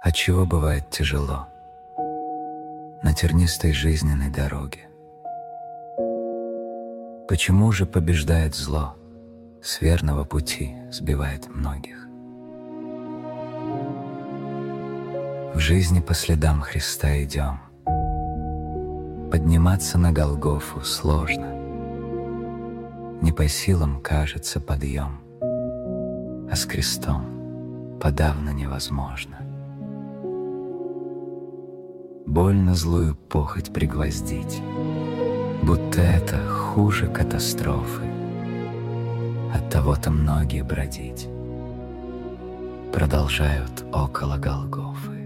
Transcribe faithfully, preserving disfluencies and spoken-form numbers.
Отчего бывает тяжело на тернистой жизненной дороге? Почему же побеждает зло, с верного пути сбивает многих? В жизни по следам Христа идем, подниматься на Голгофу сложно, не по силам кажется подъем, а с крестом подавно невозможно. Больно злую похоть пригвоздить, будто это хуже катастрофы. Оттого-то многие бродить продолжают около Голгофы.